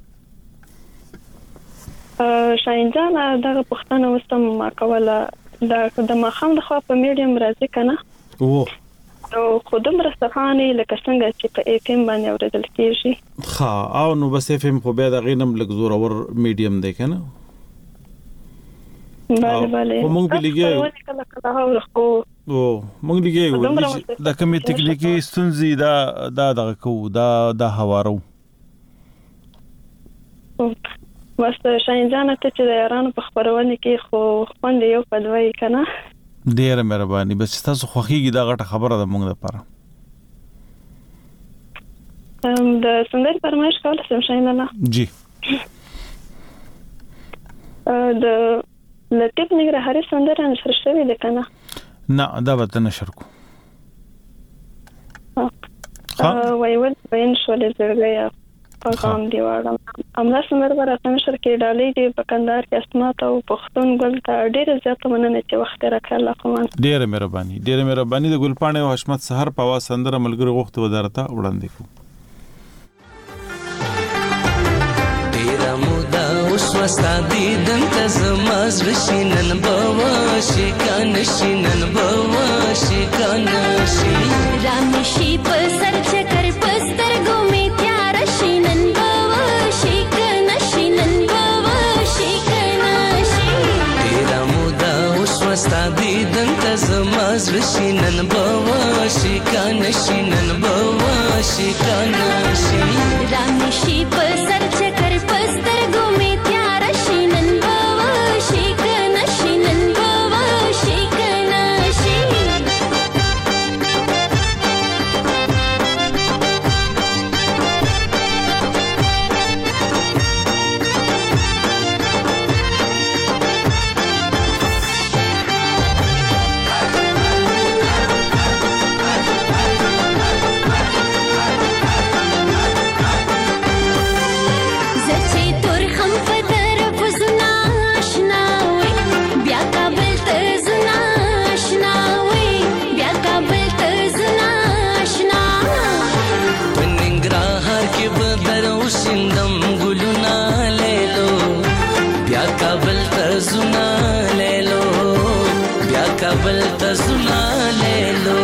شاینځانه دغه پښتنه وستم ما کوله د د مخام د خوا په میډیم راځي کنه او او خودم رسخانه لکه څنګه چې په اف ام باندې اوریدل کیږي ها او نو بس اف ام خو بیا د غینم لګ زور اور میډیم دی کنه بله بله مونږ په لګي کله کله هاورخو او مونږ لګي د کومې ټکنیکی ستونزې دا دا دغه کو دا د هوارو بس شاینځانه ته چې د یارانو په خبرونه کې خو خوند یو پدوي کنه ډېر مهرباني بس تاسو خوخيږي دا غټه خبره ده مونږ لپاره ام د سندر پرمایش کول سم شاینځانه جی د لطیف ننګرهاري سندره نشر شوې ده کنه؟ نه دا به ته نشر کو. وای ول بین شولې زړګیا پیغام دی واړم املا سمر ورته نشر کې ډالې دی په کندهار کې اسمات او پښتون ګل ته ډېر زیات مننه چې وخت راکړ الله کومن. ډېر مهرباني ډېر مهرباني د ګلپاڼې او حشمت سحر په आवाज سندره ملګری غوښته ودارته وړاندې کو. وستا دیدن ته زما زړه شینن بوا شي کنه شینن بوا شي کنه شي رامشي په سر چکر پستر ګومې تیار شینن بوا شي کنه شینن بوا شي کنه شي تیرا مودا اوس وستا دیدن ته زما زړه شینن بوا شي کنه شینن بوا شي کنه شي رامشي په سر چکر پستر ګومې کابل ته زنا لیلو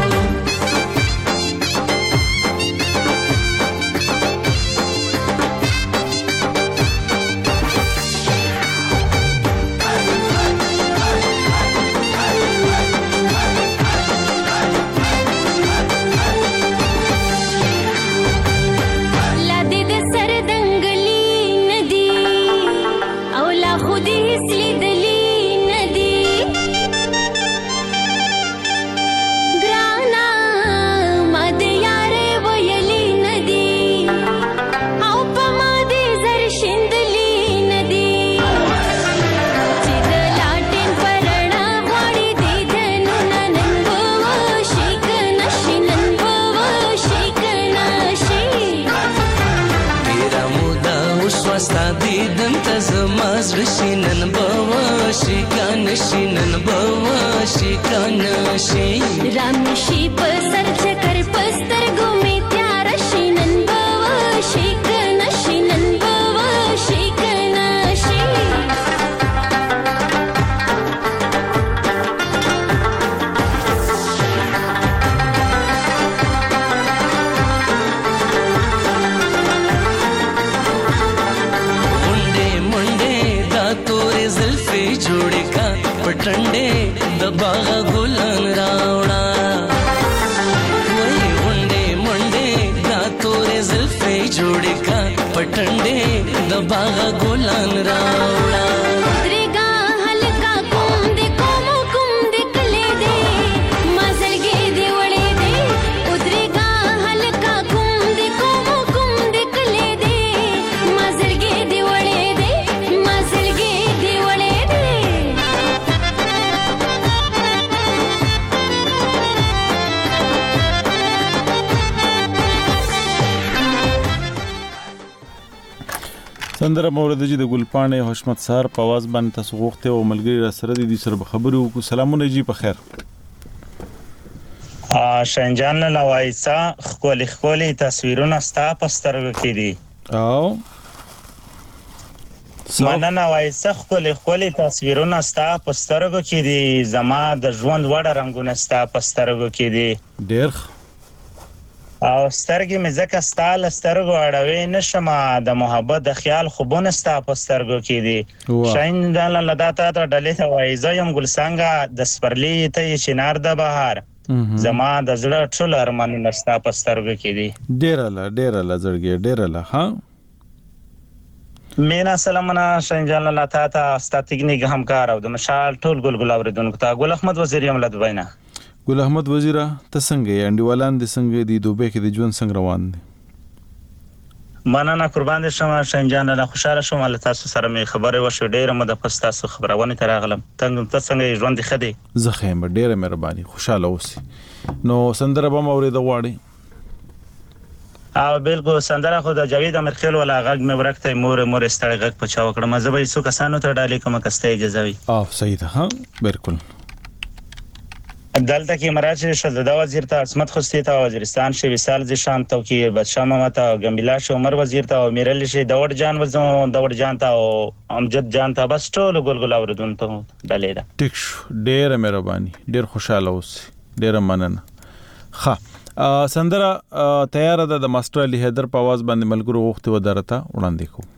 شینن بوا شي کنه شینن بوا شي کنه شي رامشي په سر چکر پستر ګومې تیار شینن بوا شي کنه شینن بوا شي کنه شي जोड़े का पटंडे दबागा गुलन रावड़ा वही मुंडे मुंडे दा तोरे जुल्फे जोड़े का पटंडे दबागा गुलन रावड़ा سندره مورد جی د ګلپاڼې حشمت سحر په आवाज باندې تاسو غوښته او ملګری را سره دي سره خبرو کو. سلامونه جی په خیر. ا شنجان له وایسا خولي خولي تصویرونه ستا پسترګو کې دي او مننه وایسا خولي خولي تصویرونه ستا پسترګو کې دي زما د ژوند وړ رنگونه ستا پسترګو کې دي ډېر او سترګې مې ځکه ستاله سترګو اړوي نشم د محبت د خیال خوبونه ستا په سترګو کې دي شاین د لداته ته ډلې ته وای زیم ګلسانګه د سپرلی ته چنار د بهار زما د زړه ټول ارمانونه ستا په سترګو کې دي ډېر لا ډېر لا زړګي ډېر لا ها مینا سلامونه شنجان الله تا ستا تکنیک همکار او د مشال ټول ګل ګل اوریدونکو ته ګل احمد وزیر یم لدوینه ګل احمد وزیره ته څنګه یې انډیوالان دې څنګه دي دوبه کې د ژوند څنګه روان دي مننه قربان دې شم شاهین جان، له خوشاله شوم له تاسو سره مې خبرې وشو. ډیره مده پس تاسو خبرونه ته راغلم. څنګه تاسو څنګه ژوند خدي؟ زه خیم ډیره مهرباني، خوشاله اوسئ. نو سندره به مورید غواړي؟ او بالکل سندره خو د جاوید امرخیل ولا غږ مې ورکته مور مور استړی غږ پچا وکړم. زه به څو کسانو ته ډالې کوم کسته اجازه وي. او صحیح ده. ها بالکل. دلته کې مراجع شول د وزیر ته عصمت خوستی ته وزیرستان شي وسال ز شام تو کې بادشاہ محمد او گمبلا شو عمر وزیر ته میرل شي دور جان وزو دور جان ته او امجد جان ته بس ټول ګلګل اوردون ته ډالې ده. ټیک شو، ډیره مهرباني، ډیر خوشاله اوسئ، ډیره مننه. ښه سندره تیار ده د ماستر علي حیدر په आवाज باندې ملګرو وخت و درته وړاندې کوم.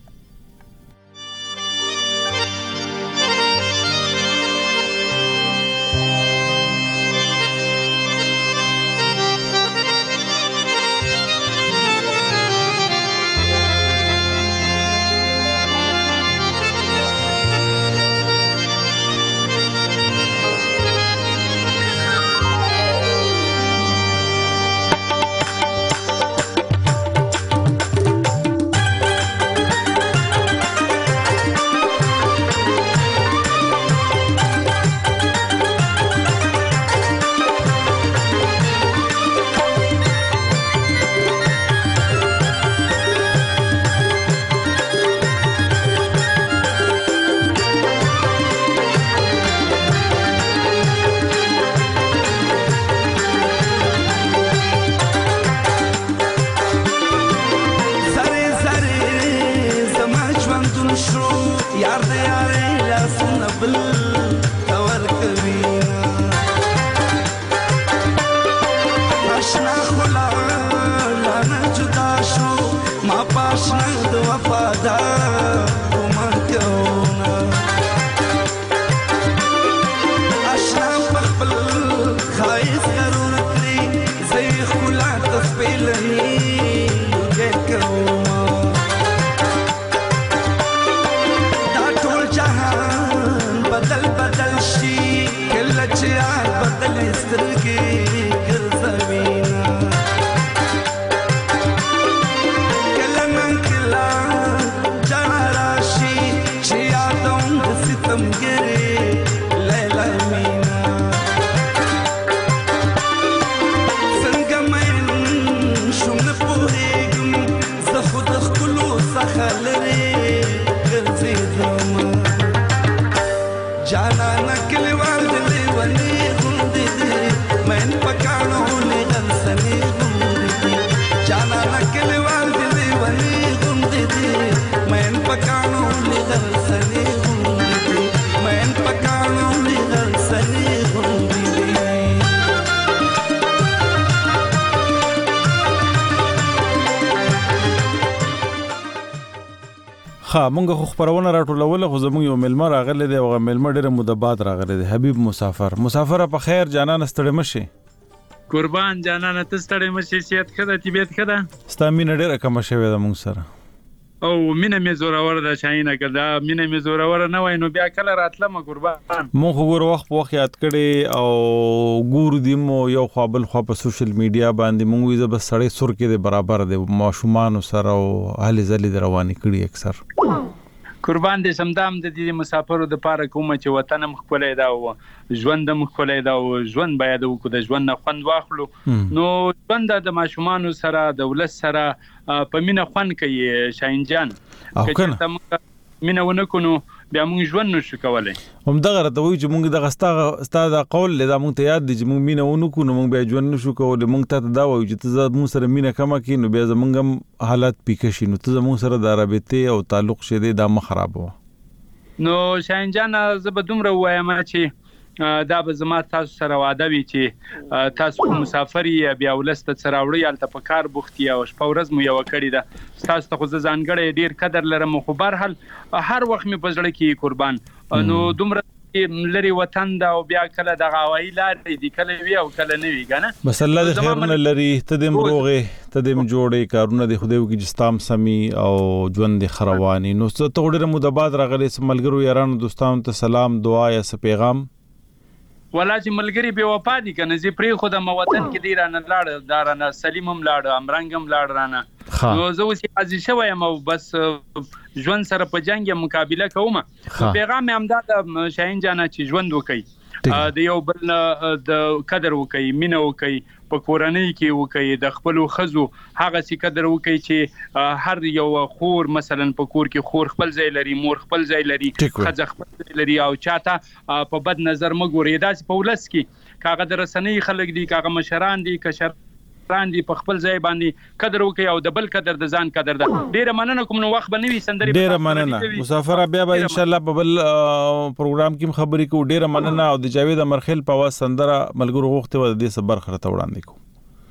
ها مونږ خو خبرونه راټولول خو زموږ یو ملمر راغلی دی او ملمر ډېر مدبات راغلی دی. حبیب مسافر مسافر په خیر جانان ستړی مشي. قربان جانان ته ستړی مشي، صحت خده طبيعت خده ستا مینه ډېره کم شوې ده مونږ سره. او مینه مې زورور ده شاینه کده مینه مې زورور نه وای نو بیا کله راتله ما قربان. مونږ خو ګور وخت په وخت یاد کړي او ګور دی مو یو خپل خو په سوشل میډیا باندې مونږ یې بس سړی سر کې برابر دی ماشومان سره او اهل زلی رواني کړي اکثر. قربان دې سمدام د دې مسافرو د پاره کوم چې وطن مخ کولای دا او ژوند مخ کولای دا او ژوند باید وکړو د ژوند نه خوند واخلو. نو ژوند د ماشومان سره د ولس سره په مینه خوند کوي شاهین جان. که مینه ونه کونو بیا موږ ژوند نشو کولای. هم دغه راته وایي چې موږ دغه ستا ستا د قول لدا موږ ته یاد دي چې موږ مینه ونه کونو موږ بیا ژوند نشو کولای. موږ ته دا وایي چې ته موږ سره مینه کم کړي نو بیا زمونږ هم حالات پیکه شي نو ته موږ سره د رابطې او تعلق شه دې دا مخ خرابو. نو شاهین جان زه به دومره وایم چې دا به زما تاسو سره وعده وي چې تاسو مسافر یې بیا ولست سره وړي الته په کار بوختي او شپه ورځ مو یو کړی ده تاسو ته خو ځانګړی ډیر قدر لرم خو بهر حال هر وخت می په ځړ کې قربان. نو دومره لري وطن دا او بیا کله د غاوی لارې دی کله وی او کله نه وی کنه بس الله دې خیر نه لري ته دې مروغه ته دې جوړې کارونه دې خدای وکي جستام سمي او ژوند دې خرواني. نو ته ډېر مدبات راغلي سملګرو یارانو دوستانو ته سلام دعا یا س پیغام. ولا چې ملګری بې وفا دي کنه زه پرې خو د وطن کې دی رانه لاړ دا رانه سلیم هم لاړ امرنګ هم لاړ رانه نو زه اوس حاضر شوی یم او بس ژوند سره په جنګ مقابله کوم پیغام هم دا د شاهین جانا چې ژوند وکړي د یو بل د قدر وکړي مینه وکړي په کورنۍ کې وکړي د خپل خزو هغه سي قدر وکړي چې هر یو خور مثلا په کور کې خور خپل ځای لري مور خپل ځای لري خزه خپل ځای لري او چاته په بد نظر مګوري دا په ولس کې کاغه د رسنۍ خلک دي کاغه مشران دي کشران دي په خپل ځای باندې قدر وکړي او د بل قدر د ځان قدر ده ډیره مننه کوم نو وخت بنوي سندري ډیره مننه مسافر بیا به ان شاء الله په بل پروګرام کې خبرې کوو ډیره مننه او د جاوید امرخیل په واس سندره ملګرو غوښته و د دې صبر خرته وړاندې کوو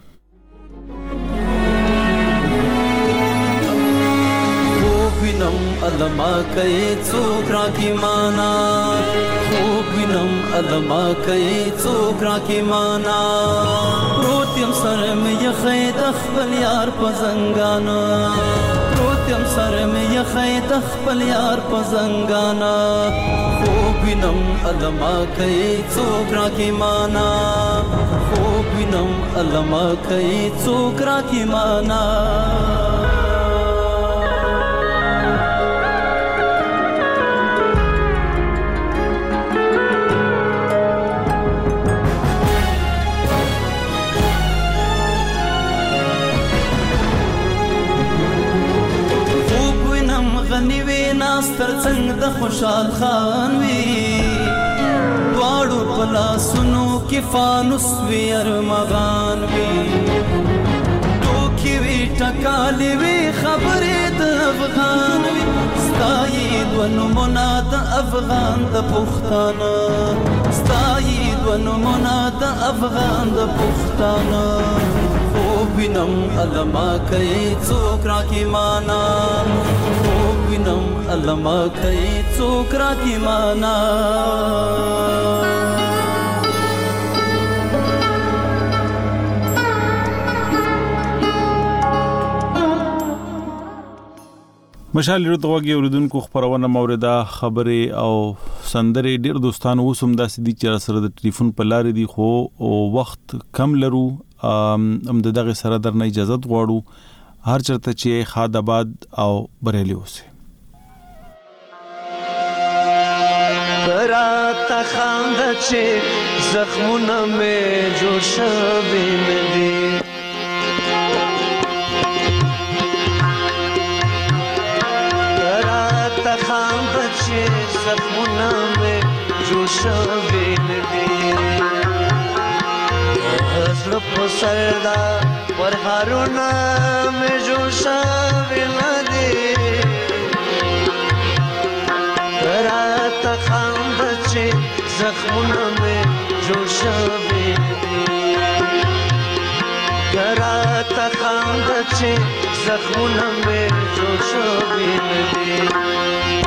وینم علما کوي څوک را کی معنا خوب وینم علما کوي څوک را کی معنا روتیم سره مې یخې د خپل یار په زنګانا روتیم سره مې یخې د خپل یار په زنګانا خوب وینم علما کوي څوک را کی معنا خوب وینم علما کوي څوک را کی معنا ستر څنګه د خوشحال خان وی دواړو پلاسونو کې فانوس وی ارمغان وی ټوکی وی ټکالې وی خبرې د افغان وی ستایید ونمونه د افغان د پښتانه ستایید ونمونه د افغان د پښتانه خوب وینم علما کوي څوک را کی معنا خوب وینم علما کوي څوک را کی معنا مشال رتوږي اوردونکو خبرونه مورده خبره او سندري ډیر دوستانو وسوم داسې دي چې سره د ټلیفون په لارې دي خو وخت کم لرو ام دغه سره درنه اجازه غواړو هر چرته چې خاد آباد او بریلی اوسه راته خاند چې زخمونه مې جوړ شوي ندي راته خاند چې زخمونه مې جوړ شوي ندي زړه په سر دا پر هارونه مې جوړ شوي ندي راته خاند چې زخمونه مې جوړ شوي دي راته خاند چې زخمونه مې جوړ شوي دي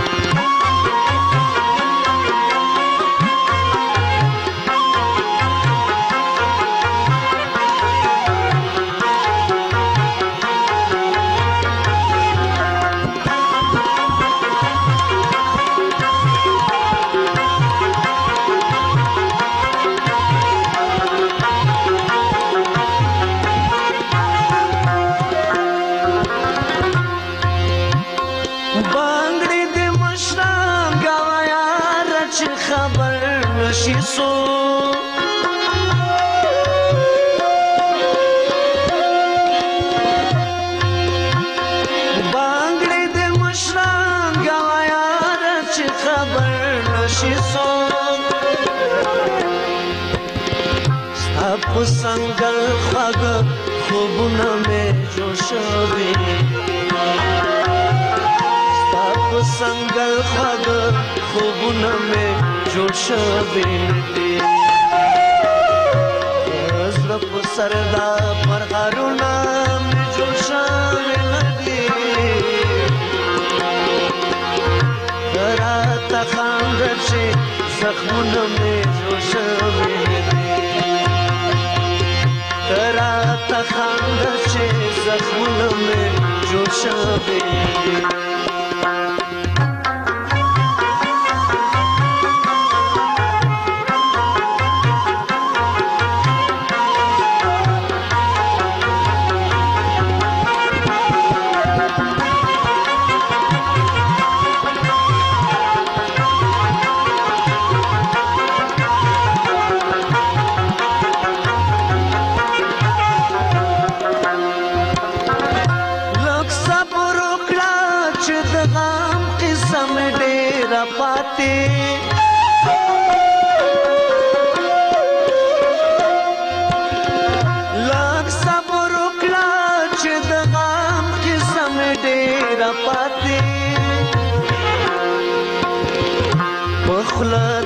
سنگل خواږ خوبونه مې جوړ شوي ستا په سنگل خواږ خوبونه مې جوړ شوي دي زړه په سر دا پرهارونه مې جوړ شوي دي راته خاند چې زخمونه مې جوړ شوي راته خاند چې زخمونه مې جوړ شوي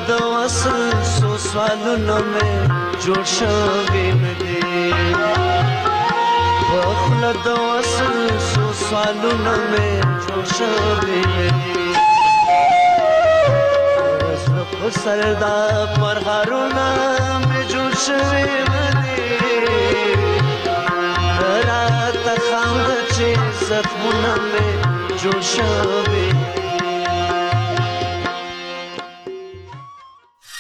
د وصل سو سوالونو مې جوړ شوې ندي بخل د وصل سو سوالونو مې جوړ شوې ندي رسل په سردا پر هارونه مې جوړ شوې ندي راته خاند چې زخمونه مې جوړ شوې